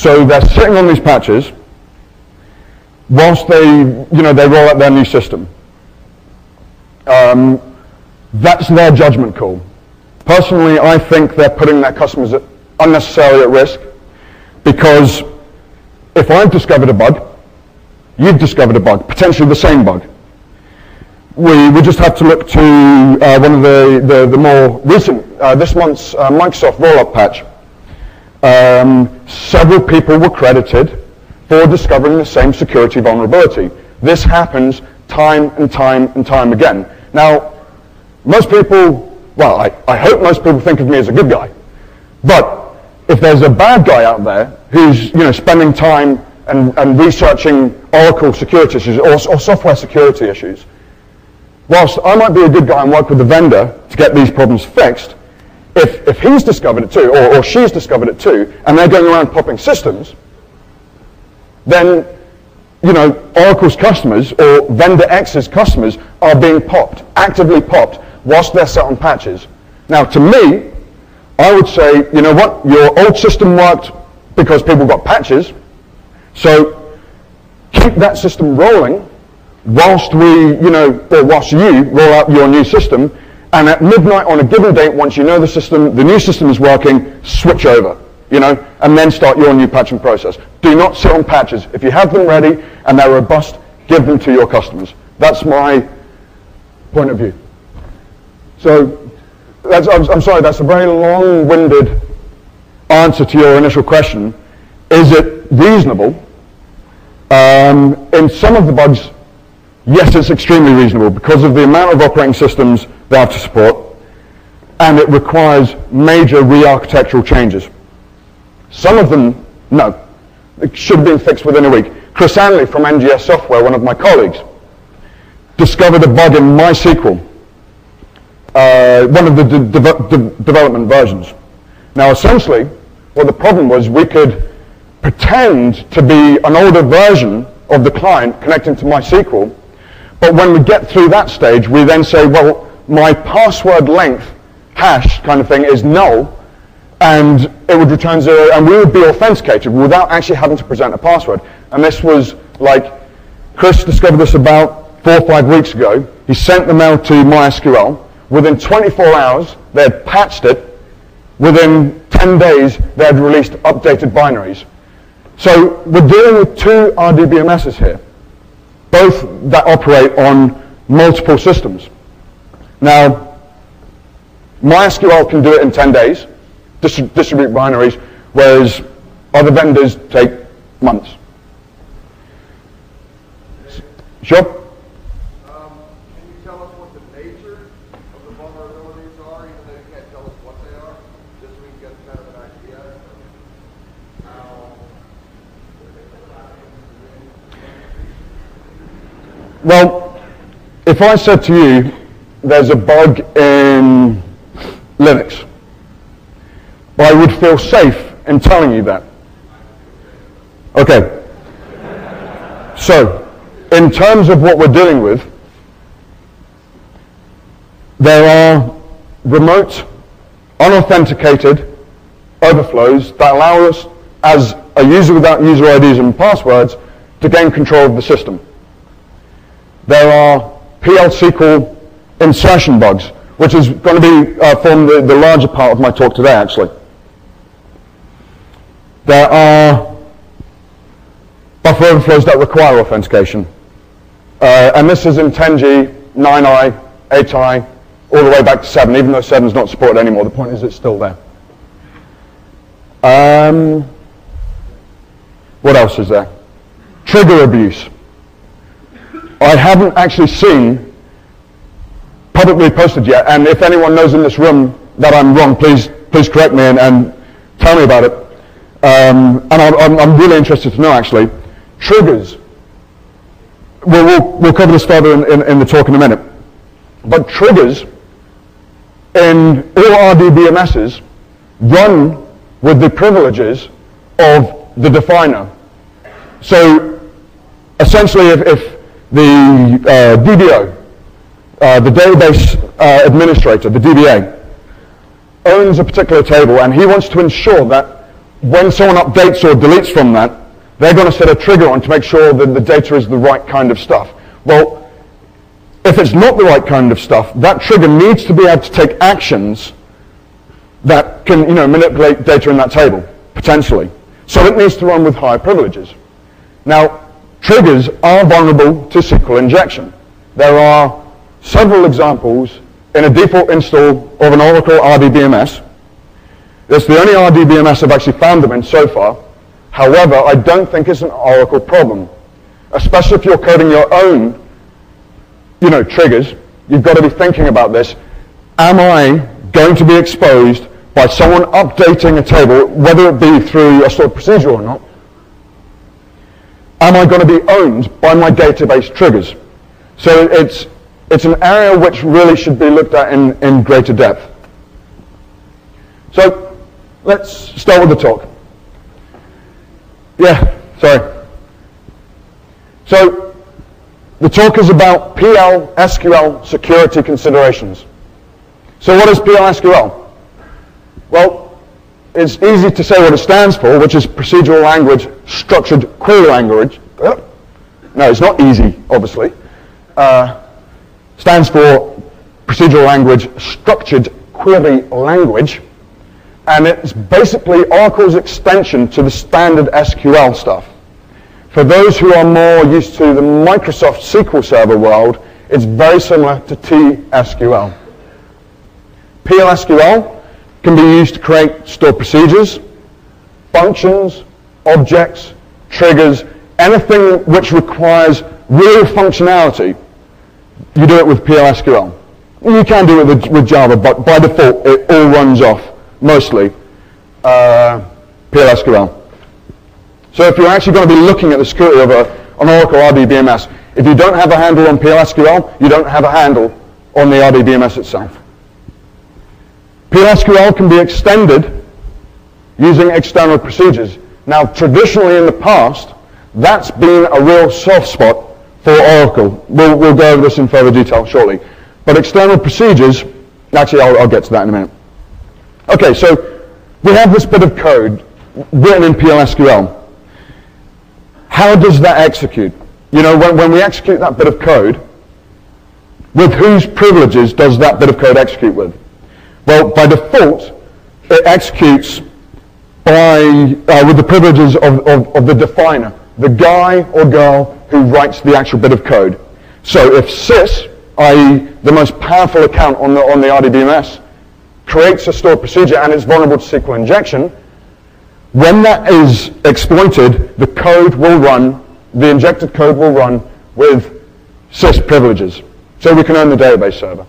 So they're sitting on these patches whilst they roll out their new system. That's their judgment call. Personally, I think they're putting their customers unnecessarily at risk, because if I've discovered a bug, you've discovered a bug, potentially the same bug. We just have to look to one of the more recent, this month's Microsoft roll-up patch. Several people were credited for discovering the same security vulnerability. This happens time and time and time again. Now, most people, well, I hope most people think of me as a good guy, but if there's a bad guy out there who's spending time and researching Oracle security issues or software security issues, whilst I might be a good guy and work with the vendor to get these problems fixed, if he's discovered it too, or she's discovered it too, and they're going around popping systems, then Oracle's customers or vendor X's customers are being popped, actively popped, whilst they're set on patches. Now, to me, I would say, you know what, your old system worked because people got patches, so keep that system rolling whilst whilst you roll out your new system, and at midnight on a given date, once you know the new system is working, switch over, and then start your new patching process. Do not sit on patches. If you have them ready and they're robust, give them to your customers. That's my point of view. So, I'm sorry, that's a very long-winded answer to your initial question. Is it reasonable? In some of the bugs, yes, it's extremely reasonable because of the amount of operating systems they have to support, and it requires major re-architectural changes. Some of them, no. It should have been fixed within a week. Chris Anley from NGS Software, one of my colleagues, discovered a bug in MySQL, one of the development versions. Now, essentially, what the problem was, we could pretend to be an older version of the client connecting to MySQL, but when we get through that stage, we then say, well, my password length hash kind of thing is null, and it would return 0, and we would be authenticated without actually having to present a password. And this was like, Chris discovered this about 4 or 5 weeks ago. He sent the mail to MySQL. Within 24 hours, they had patched it. Within 10 days, they had released updated binaries. So we're dealing with 2 RDBMSs here, both that operate on multiple systems. Now, MySQL can do it in 10 days, distribute binaries, whereas other vendors take months. Sure? Can you tell us what the nature of the vulnerabilities are, even though you can't tell us what they are, just so we can get kind of an idea of how... Well, if I said to you, there's a bug in Linux, I would feel safe in telling you that. Okay. So, in terms of what we're dealing with, there are remote, unauthenticated overflows that allow us, as a user without user IDs and passwords, to gain control of the system. There are PL/SQL insertion bugs, which is going to be form the larger part of my talk today, actually. There are buffer overflows that require authentication. And this is in 10G, 9i, 8i, all the way back to 7, even though 7 is not supported anymore. The point is it's still there. What else is there? Trigger abuse. I haven't actually seen publicly posted yet, and if anyone knows in this room that I'm wrong, please correct me and tell me about it. And I'm really interested to know, actually. Triggers. We'll cover this further in the talk in a minute. But triggers in all RDBMSs run with the privileges of the definer. So essentially, if the DBO, the database administrator, the DBA, owns a particular table and he wants to ensure that when someone updates or deletes from that, they're going to set a trigger on to make sure that the data is the right kind of stuff. Well, if it's not the right kind of stuff, that trigger needs to be able to take actions that can, manipulate data in that table, potentially. So it needs to run with higher privileges. Now, triggers are vulnerable to SQL injection. There are several examples in a default install of an Oracle RDBMS. It's the only RDBMS I've actually found them in so far. However, I don't think it's an Oracle problem, especially if you're coding your own, triggers. You've got to be thinking about this. Am I going to be exposed by someone updating a table, whether it be through a stored procedure or not? Am I going to be owned by my database triggers? So it's an area which really should be looked at in greater depth. So let's start with the talk. So the talk is about PL/SQL security considerations. So what is PL/SQL? Well, it's easy to say what it stands for, which is Procedural Language Structured Query Language. No, it's not easy, obviously. Stands for Procedural Language Structured Query Language. And it's basically Oracle's extension to the standard SQL stuff. For those who are more used to the Microsoft SQL Server world, it's very similar to TSQL. PL/SQL can be used to create stored procedures, functions, objects, triggers, anything which requires real functionality. You do it with PL/SQL. You can do it with Java, but by default, it all runs off, mostly, PL/SQL. So if you're actually going to be looking at the security of an Oracle RDBMS, if you don't have a handle on PL/SQL, you don't have a handle on the RDBMS itself. PL/SQL can be extended using external procedures. Now, traditionally in the past, that's been a real soft spot for Oracle. We'll go over this in further detail shortly. But external procedures, actually I'll get to that in a minute. Okay, so we have this bit of code written in PL/SQL. How does that execute? When we execute that bit of code, with whose privileges does that bit of code execute with? Well, by default, it executes with the privileges of the definer, the guy or girl who writes the actual bit of code. So if sys, i.e. the most powerful account on the RDBMS, creates a stored procedure and it's vulnerable to SQL injection, when that is exploited, the injected code will run with sys privileges. So we can own the database server.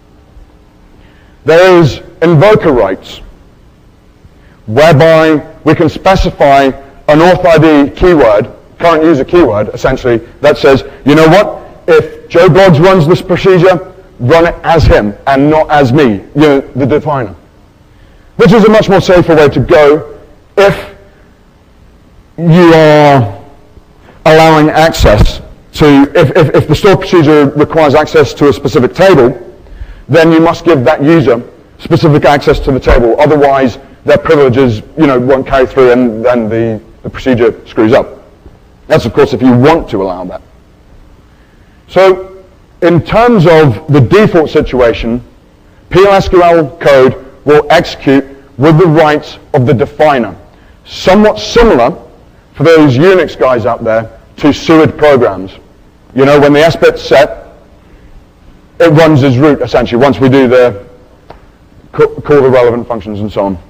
There is invoker rights, whereby we can specify an authID keyword, current user keyword, essentially, that says, you know what, if Joe Bloggs runs this procedure, run it as him and not as me, the definer. Which is a much more safer way to go if you are allowing access to, if the stored procedure requires access to a specific table, then you must give that user specific access to the table. Otherwise, their privileges, won't carry through and then the procedure screws up. That's, of course, if you want to allow that. So, in terms of the default situation, PL/SQL code will execute with the rights of the definer. Somewhat similar, for those Unix guys out there, to SUID programs. When the S-bit's set, it runs as root, essentially, once we do call the relevant functions and so on.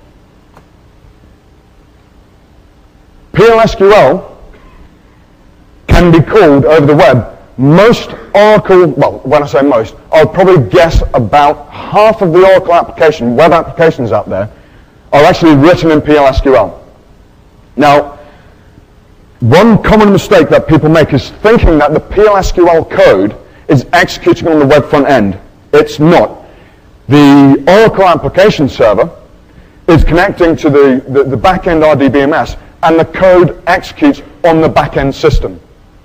PL/SQL can be called over the web. Most Oracle, well, when I say most, I'll probably guess about half of the Oracle web applications out there are actually written in PL/SQL. Now, one common mistake that people make is thinking that the PL/SQL code is executing on the web front end. It's not. The Oracle application server is connecting to the back-end RDBMS, and the code executes on the back-end system.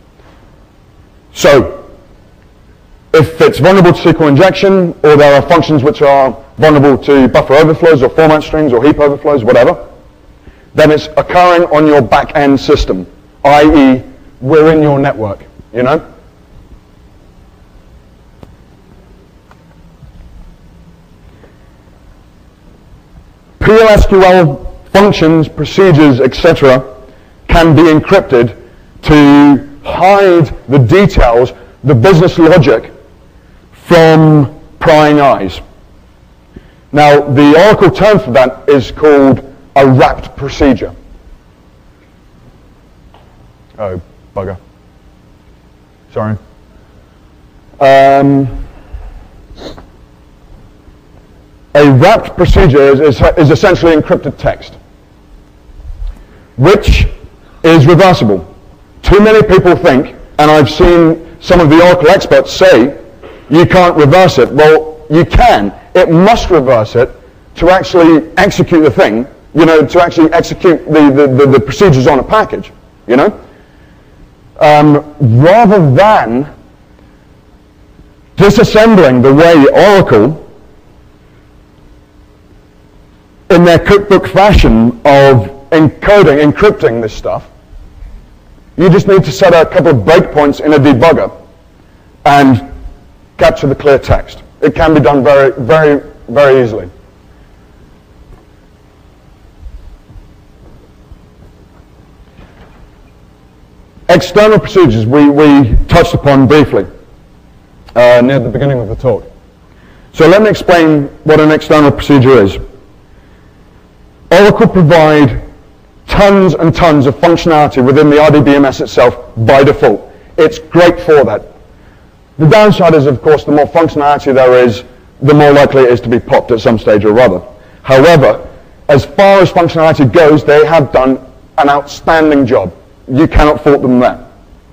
So, if it's vulnerable to SQL injection, or there are functions which are vulnerable to buffer overflows, or format strings, or heap overflows, whatever, then it's occurring on your back-end system, i.e. we're in your network, you know? PLSQL functions, procedures, etc. can be encrypted to hide the details, the business logic, from prying eyes. Now, the Oracle term for that is called a wrapped procedure. Oh, bugger. Sorry. A wrapped procedure is essentially encrypted text, which is reversible. Too many people think, and I've seen some of the Oracle experts say, you can't reverse it. Well, you can. It must reverse it to actually execute the thing, you know, to actually execute the procedures on a package, you know? Rather than disassembling the way Oracle, in their cookbook fashion of encrypting this stuff, you just need to set a couple of breakpoints in a debugger and capture the clear text. It can be done very, very, very easily. External procedures we touched upon briefly near the beginning of the talk. So let me explain what an external procedure is. Oracle provide tons and tons of functionality within the RDBMS itself by default. It's great for that. The downside is, of course, the more functionality there is, the more likely it is to be popped at some stage or other. However, as far as functionality goes, they have done an outstanding job. You cannot fault them there.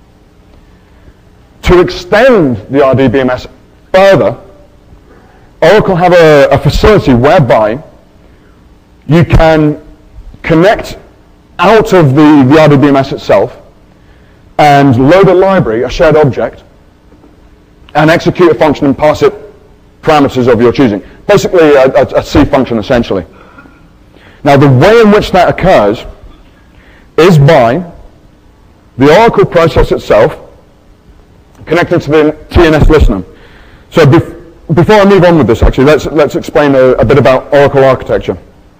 To extend the RDBMS further, Oracle have a facility whereby you can connect out of the RDBMS itself and load a library, a shared object, and execute a function and pass it parameters of your choosing. Basically a C function, essentially. Now, the way in which that occurs is by the Oracle process itself connecting to the TNS listener. So before I move on with this, actually, let's explain a bit about Oracle architecture.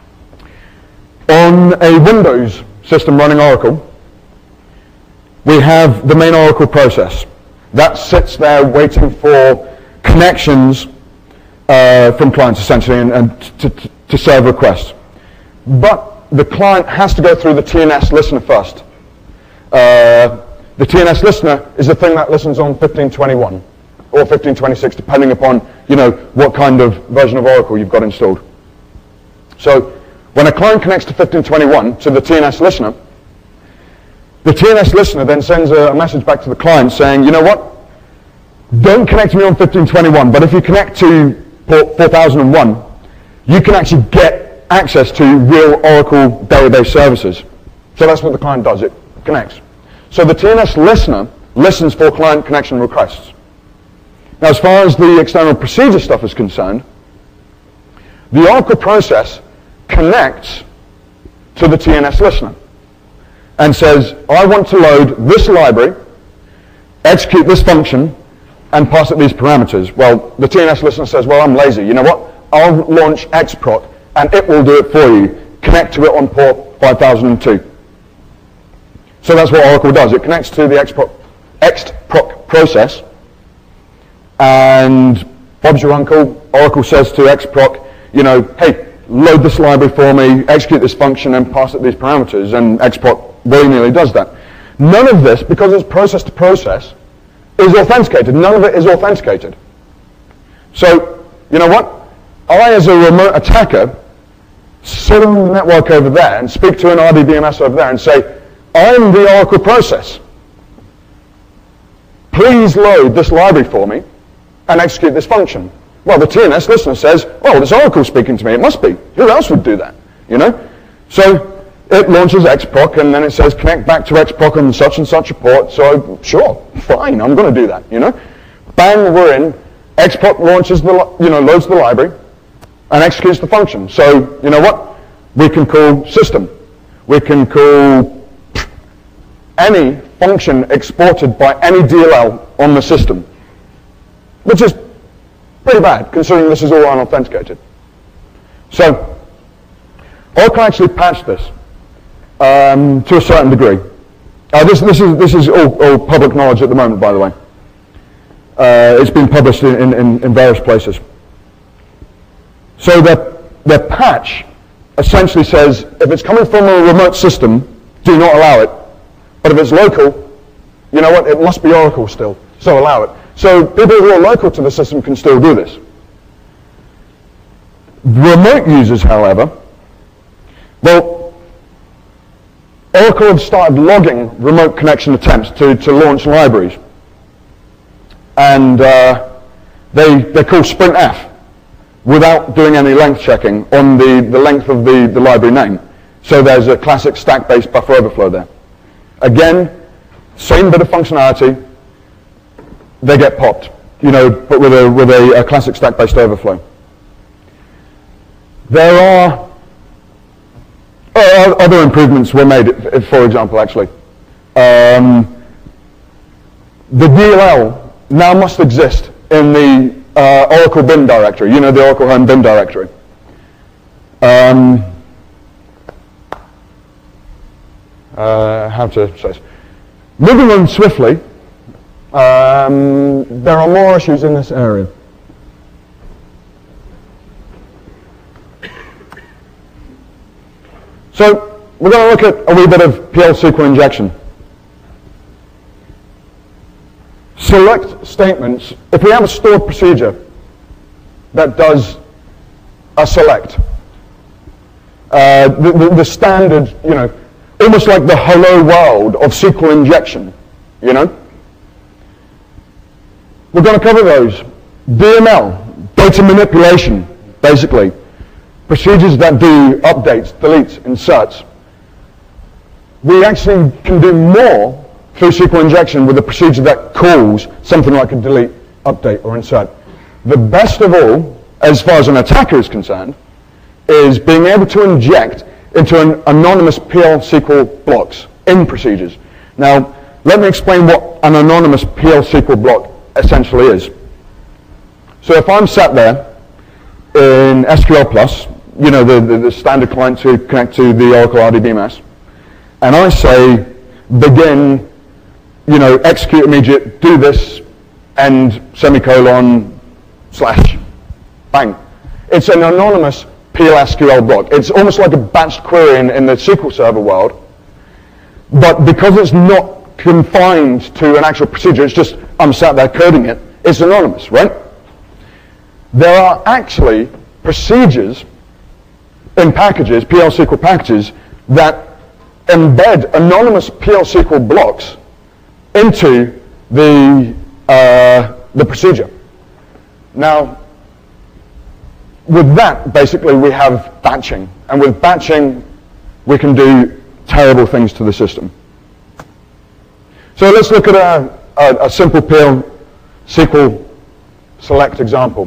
On a Windows system running Oracle, we have the main Oracle process. That sits there waiting for connections from clients, essentially, and to serve requests. But the client has to go through the TNS listener first. The TNS listener is the thing that listens on 1521 or 1526, depending upon, you know, what kind of version of Oracle you've got installed. So when a client connects to 1521 to the TNS listener, the TNS listener then sends a message back to the client saying, you know what, don't connect to me on 1521, but if you connect to port 4001, you can actually get access to real Oracle database services. So that's what the client does, it connects. So the TNS listener listens for client connection requests. Now, as far as the external procedure stuff is concerned, the Oracle process connects to the TNS listener and says, I want to load this library, execute this function, and pass it these parameters. Well, the TNS listener says, well, I'm lazy. You know what? I'll launch XProc, and it will do it for you. Connect to it on port 5002. So that's what Oracle does. It connects to the XProc process, and Bob's your uncle. Oracle says to XProc, you know, hey, load this library for me, execute this function, and pass it these parameters, and XProc very nearly does that. None of this, because it's process to process, is authenticated. None of it is authenticated. So, you know what? I, as a remote attacker, sit on the network over there and speak to an RDBMS over there and say, I'm the Oracle process. Please load this library for me and execute this function. Well, the TNS listener says, oh, it's Oracle speaking to me. It must be. Who else would do that? You know? So it launches XProc, and then it says, connect back to XProc on such and such a port. So sure, fine, I'm going to do that. You know? Bang, we're in. XProc launches loads the library and executes the function. So you know what? We can call system. We can call any function exported by any DLL on the system, which is pretty bad, considering this is all unauthenticated. So, Oracle actually patched this to a certain degree. This is all public knowledge at the moment, by the way. It's been published in various places. So the patch essentially says, if it's coming from a remote system, do not allow it. But if it's local, you know what, it must be Oracle still, so allow it. So people who are local to the system can still do this. Remote users, however, well, Oracle have started logging remote connection attempts to launch libraries. And they call sprintf without doing any length checking on the length of the library name. So there's a classic stack-based buffer overflow there. Again, same bit of functionality, they get popped, but with a classic stack-based overflow. There are other improvements were made, for example, actually. The DLL now must exist in the Oracle bin directory, the Oracle home bin directory. How to say this? Moving on swiftly, there are more issues in this area. So we're going to look at a wee bit of PL SQL injection. Select statements. If we have a stored procedure that does a select, the standard, almost like the hello world of SQL injection, We're going to cover those. DML, data manipulation, basically. Procedures that do updates, deletes, inserts. We actually can do more through SQL injection with a procedure that calls something like a delete, update, or insert. The best of all, as far as an attacker is concerned, is being able to inject into an anonymous PL SQL blocks in procedures. Now, let me explain what an anonymous PL SQL block essentially is. So if I'm sat there in SQL Plus, the standard clients who connect to the Oracle RDBMS, and I say begin, execute immediate, do this, end, semicolon, slash, bang. It's an anonymous PL SQL block. It's almost like a batched query in the SQL Server world, but because it's not confined to an actual procedure, it's just I'm sat there coding it, it's anonymous, right? There are actually procedures in packages, PL SQL packages, that embed anonymous PL SQL blocks into the procedure. Now, with that, basically, we have batching. And with batching, we can do terrible things to the system. So let's look at a simple PL SQL select example.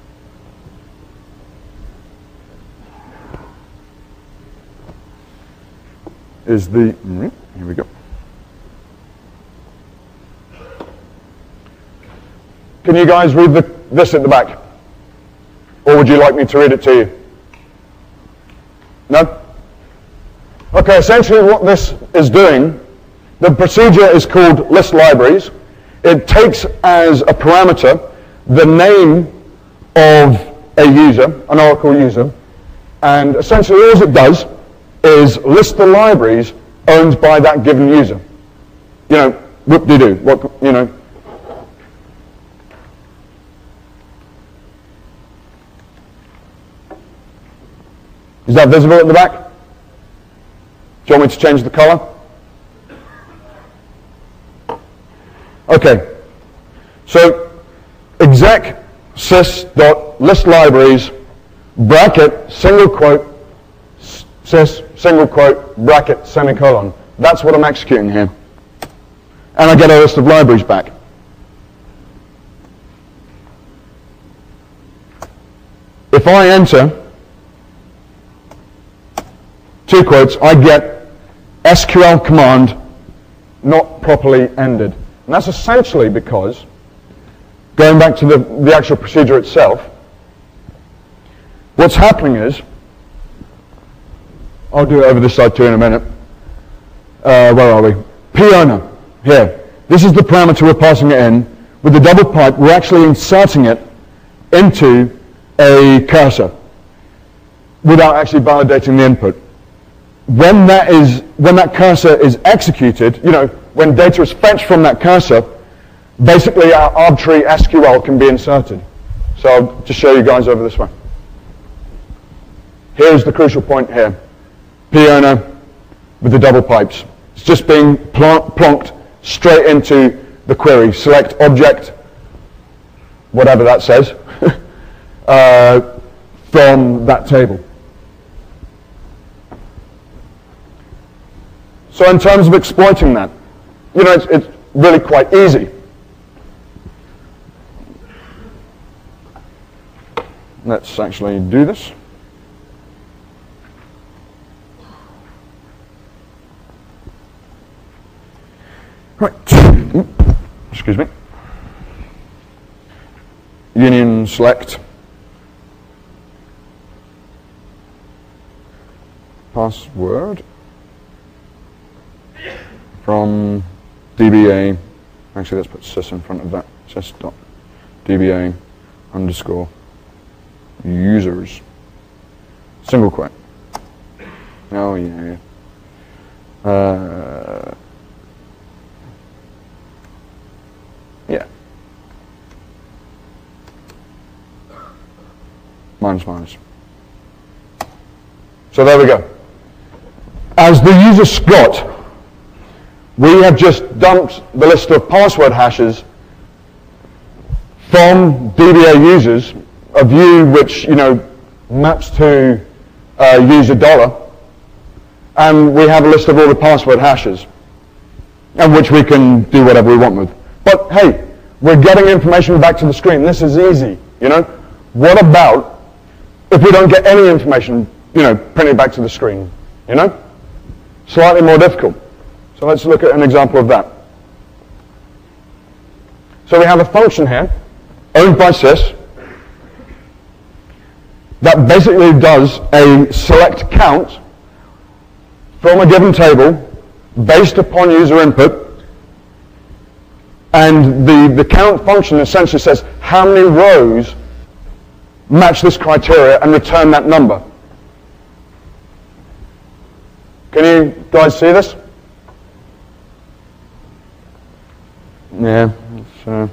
Here we go. Can you guys read this at the back? Or would you like me to read it to you? No? Okay, essentially what this is doing, the procedure is called list libraries. It takes as a parameter the name of a user, an Oracle user, and essentially all it does is list the libraries owned by that given user. Whoop-de-doo, Is that visible at the back? Do you want me to change the color? Okay. So exec sys.listLibraries bracket single quote sys single quote bracket semicolon. That's what I'm executing here. And I get a list of libraries back. If I enter two quotes, I get SQL command not properly ended. And that's essentially because, going back to the actual procedure itself, what's happening is, I'll do it over this side too in a minute. Where are we? P-owner, here. This is the parameter we're passing it in. With the double pipe, we're actually inserting it into a cursor without actually validating the input. When that cursor is executed, when data is fetched from that cursor, basically our arbitrary SQL can be inserted. So I'll just show you guys over this way. Here's the crucial point here. P-owner with the double pipes. It's just being plonked straight into the query. Select object, whatever that says, from that table. So in terms of exploiting that, it's really quite easy. Let's actually do this. Right. Excuse me. Union select. Password. From DBA, actually let's put sys in front of that, sys.dba underscore users, single quote. Oh yeah. Yeah. Minus. So there we go. As the user Scott, we have just dumped the list of password hashes from DBA users, a view which, maps to user $, and we have a list of all the password hashes, and which we can do whatever we want with. But hey, we're getting information back to the screen. This is easy, What about if we don't get any information, printed back to the screen, Slightly more difficult. So let's look at an example of that. So we have a function here, owned by sys, that basically does a select count from a given table based upon user input, and the count function essentially says how many rows match this criteria and return that number. Can you guys see this? Yeah. So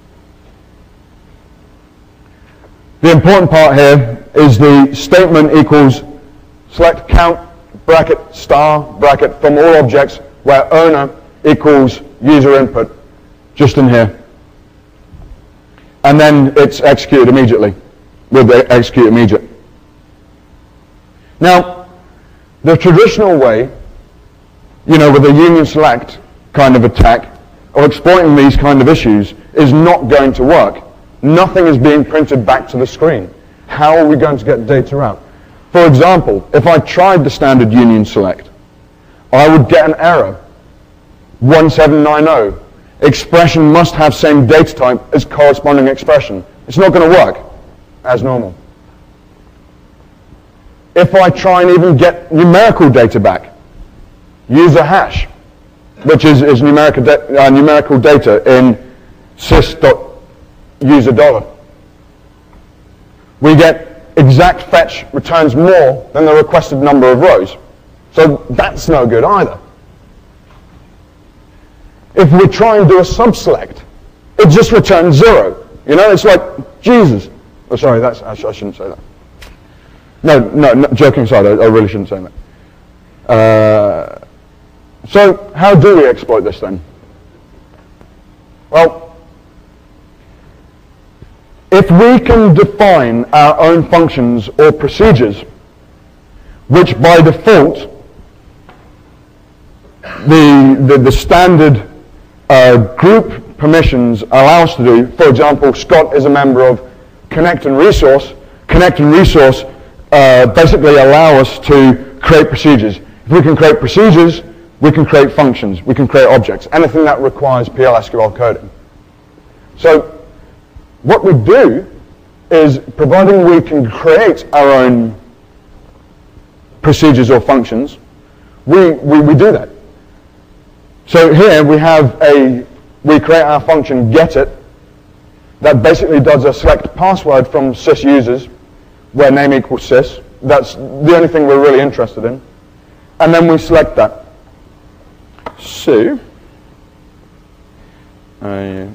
the important part here is the statement equals select count bracket star bracket from all objects where owner equals user input, just in here. And then it's executed immediately with the execute immediate. Now, the traditional way, with a union select kind of attack, or exploiting these kind of issues is not going to work. Nothing is being printed back to the screen. How are we going to get data out? For example, if I tried the standard union select, I would get an error. 1790. Expression must have same data type as corresponding expression. It's not going to work as normal. If I try and even get numerical data back, use a hash, which is numerical data in sys.user $. We get exact fetch returns more than the requested number of rows. So that's no good either. If we try and do a subselect, it just returns 0. It's like, Jesus. Oh, sorry, I shouldn't say that. No, joking aside, I really shouldn't say that. So how do we exploit this then? Well, if we can define our own functions or procedures, which by default the standard group permissions allow us to do, for example, Scott is a member of Connect and Resource. Connect and Resource basically allow us to create procedures. If we can create procedures, we can create functions, we can create objects, anything that requires PL/SQL coding. So what we do is, providing we can create our own procedures or functions, we do that. So here we create our function getIt that basically does a select password from sys users where name equals sys. That's the only thing we're really interested in. And then we select that. So, let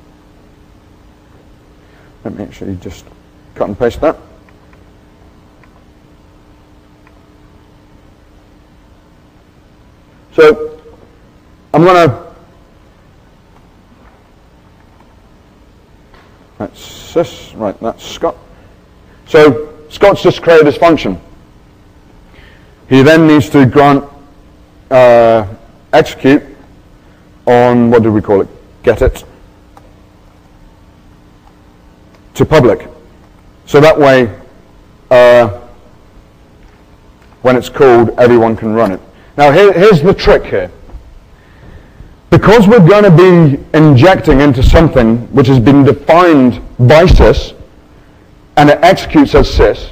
me actually just cut and paste that. So, I'm going to, that's sys, right, that's Scott. So, Scott's just created his function. He then needs to grant execute on, what did we call it, getIt, to public. So that way, when it's called, everyone can run it. Now here's the trick here. Because we're going to be injecting into something which has been defined by sys, and it executes as sys,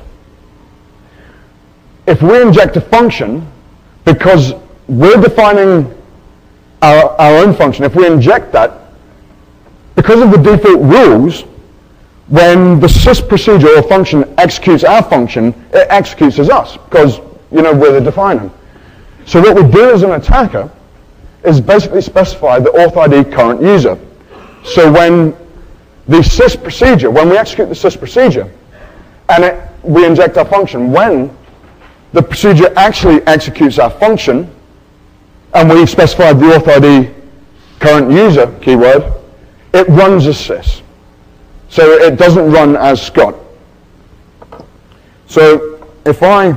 if we inject a function, because we're defining our own function, if we inject that, because of the default rules, when the sys procedure or function executes our function, it executes as us, because, you know, we're the definer. So what we do as an attacker is basically specify the auth ID current user. So when the sys procedure, when we execute the sys procedure, and we inject our function, when the procedure actually executes our function, and we specify the auth ID current user keyword, it runs as sys. So it doesn't run as Scott. So if I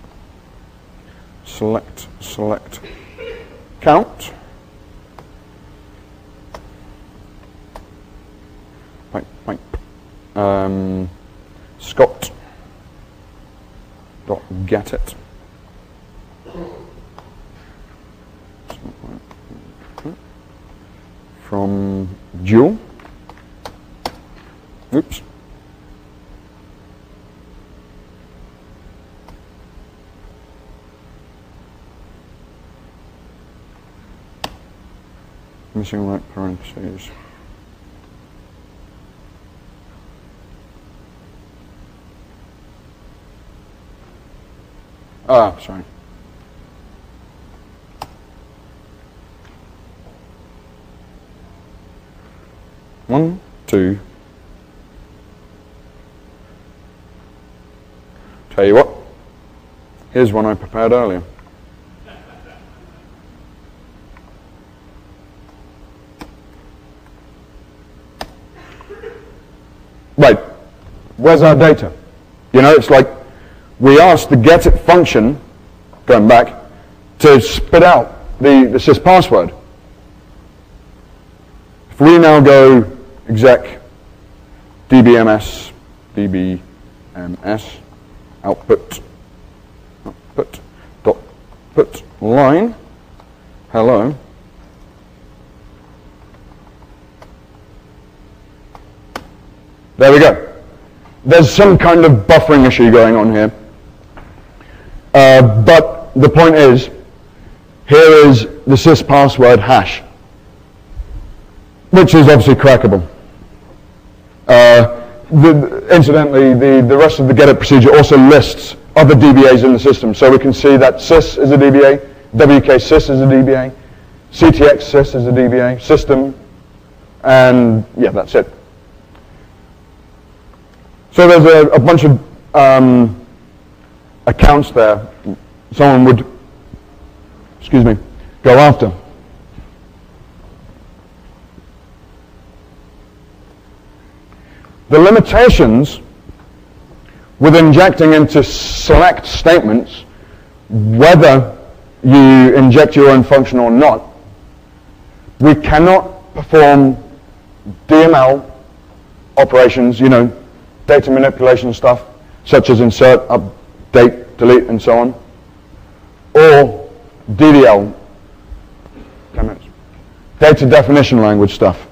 select count, Scott dot getIt. From Dual. Oops. Missing right parentheses. Sorry. One, two. Tell you what, here's one I prepared earlier. Right, where's our data? You know, it's like we asked the getIt function, going back, to spit out the sys password. If we now go exec dbms output dot put line hello, there we go. There's some kind of buffering issue going on here, but the point is, here is the sys password hash, which is obviously crackable. Incidentally, the rest of the getIt procedure also lists other DBAs in the system. So we can see that sys is a DBA, WK sys is a DBA, CTX sys is a DBA, system, and yeah, that's it. So there's a bunch of accounts there someone would, go after. The limitations with injecting into select statements, whether you inject your own function or not, we cannot perform DML operations, you know, data manipulation stuff, such as insert, update, delete, and so on, or DDL data definition language stuff.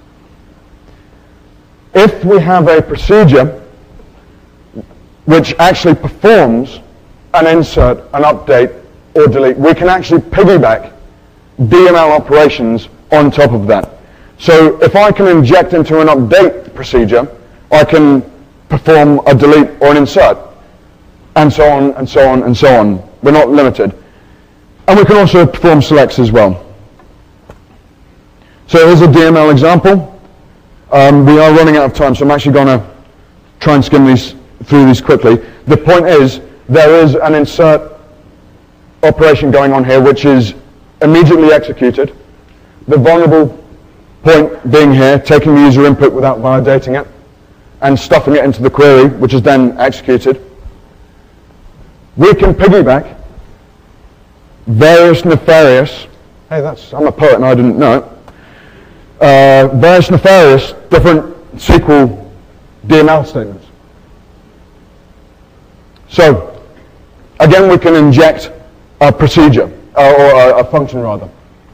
If we have a procedure which actually performs an insert, an update, or delete, we can actually piggyback DML operations on top of that. So if I can inject into an update procedure, I can perform a delete or an insert, and so on, and so on, and so on. We're not limited. And we can also perform selects as well. So here's a DML example. We are running out of time, so I'm actually going to try and skim through these quickly. The point is, there is an insert operation going on here which is immediately executed. The vulnerable point being here, taking the user input without validating it, and stuffing it into the query, which is then executed. We can piggyback various nefarious, I'm a poet and I didn't know it, various nefarious different SQL DML statements. So, again, we can inject a procedure, or a function rather.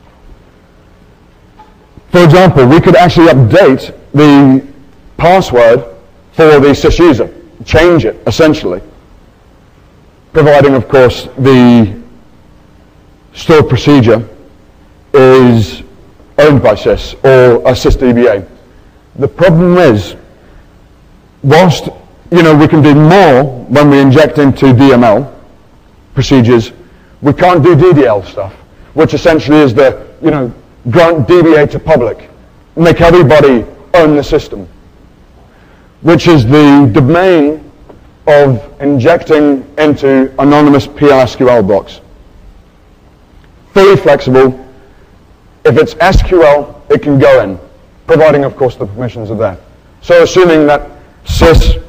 For example, we could actually update the password for the sys user, change it, essentially, providing, of course, the stored procedure is owned by sys or a sysdba. The problem is, whilst we can do more when we inject into DML procedures, we can't do DDL stuff, which essentially is the grant DBA to public, make everybody own the system, which is the domain of injecting into anonymous PLSQL blocks. Fully flexible. If it's SQL, it can go in, providing, of course, the permissions are there. So assuming that sys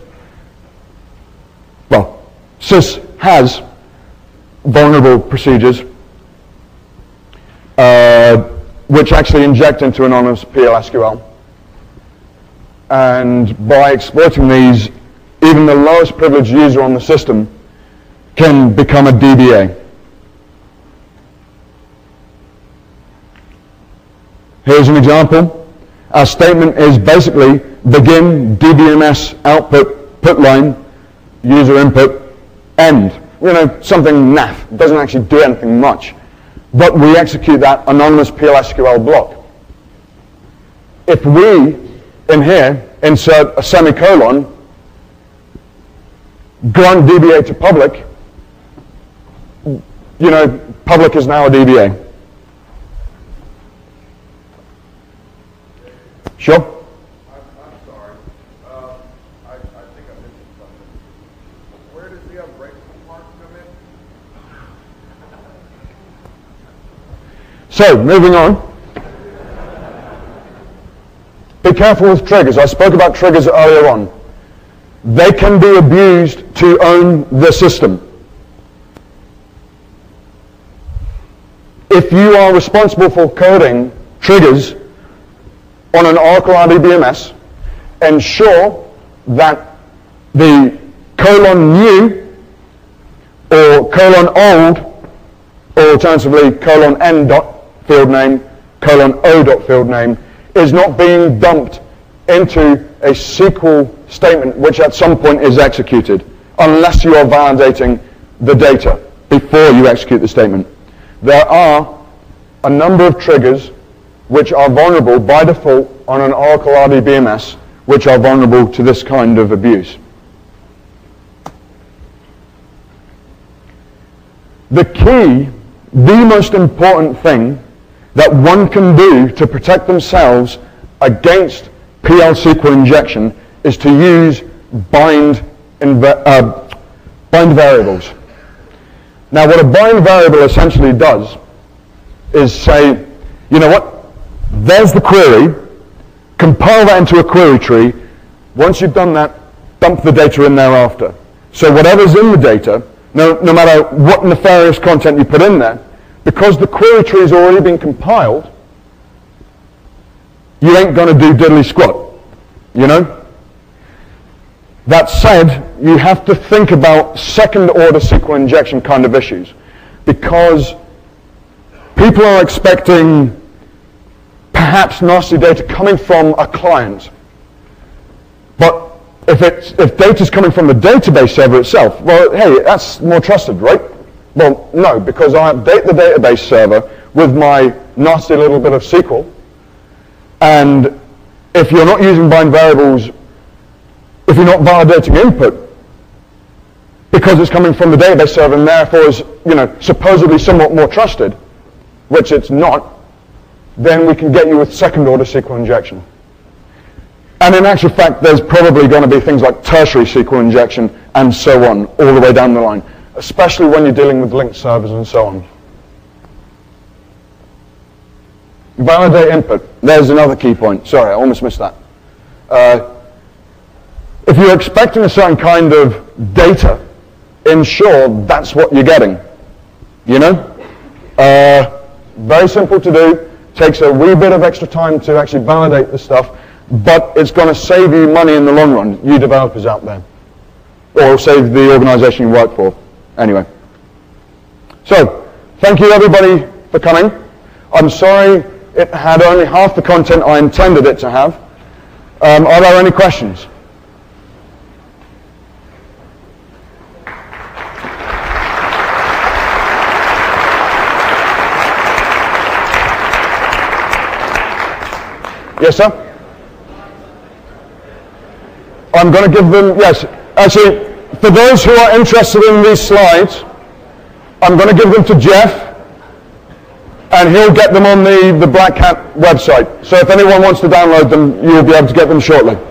has vulnerable procedures which actually inject into anonymous PLSQL. And by exploiting these, even the lowest privileged user on the system can become a DBA. Here's an example. Our statement is basically begin DBMS output put line user input end. Something naff. Doesn't actually do anything much. But we execute that anonymous PLSQL block. If we, in here, insert a semicolon, grant DBA to public, public is now a DBA. Sure? I'm sorry. I think I mentioned something. Where does the unbreakable part come in? So, moving on. Be careful with triggers. I spoke about triggers earlier on. They can be abused to own the system. If you are responsible for coding triggers on an Oracle RDBMS, ensure that the :new or :old, or alternatively :n dot field name, :o dot field name, is not being dumped into a SQL statement which at some point is executed, unless you are validating the data before you execute the statement. There are a number of triggers which are vulnerable by default on an Oracle RDBMS, which are vulnerable to this kind of abuse. The key, the most important thing that one can do to protect themselves against PL SQL injection is to use bind variables. Now, what a bind variable essentially does is say, you know what, there's the query, compile that into a query tree. Once you've done that, dump the data in thereafter. So whatever's in the data, no matter what nefarious content you put in there, because the query tree has already been compiled, you ain't going to do diddly squat, That said, you have to think about second-order SQL injection kind of issues, because people are expecting perhaps nasty data coming from a client. But if data's coming from the database server itself, well, hey, that's more trusted, right? Well, no, because I update the database server with my nasty little bit of SQL, and if you're not using bind variables, if you're not validating input, because it's coming from the database server and therefore is, supposedly somewhat more trusted, which it's not, then we can get you with second-order SQL injection. And in actual fact, there's probably going to be things like tertiary SQL injection and so on, all the way down the line, especially when you're dealing with linked servers and so on. Validate input. There's another key point. Sorry, I almost missed that. If you're expecting a certain kind of data, ensure that's what you're getting. Very simple to do. Takes a wee bit of extra time to actually validate the stuff, but it's going to save you money in the long run, you developers out there. Or save the organization you work for. Anyway. So, thank you everybody for coming. I'm sorry it had only half the content I intended it to have. Are there any questions? Yes, sir? I'm going to give them, yes. Actually, for those who are interested in these slides, I'm going to give them to Jeff, and he'll get them on the Black Hat website. So if anyone wants to download them, you'll be able to get them shortly.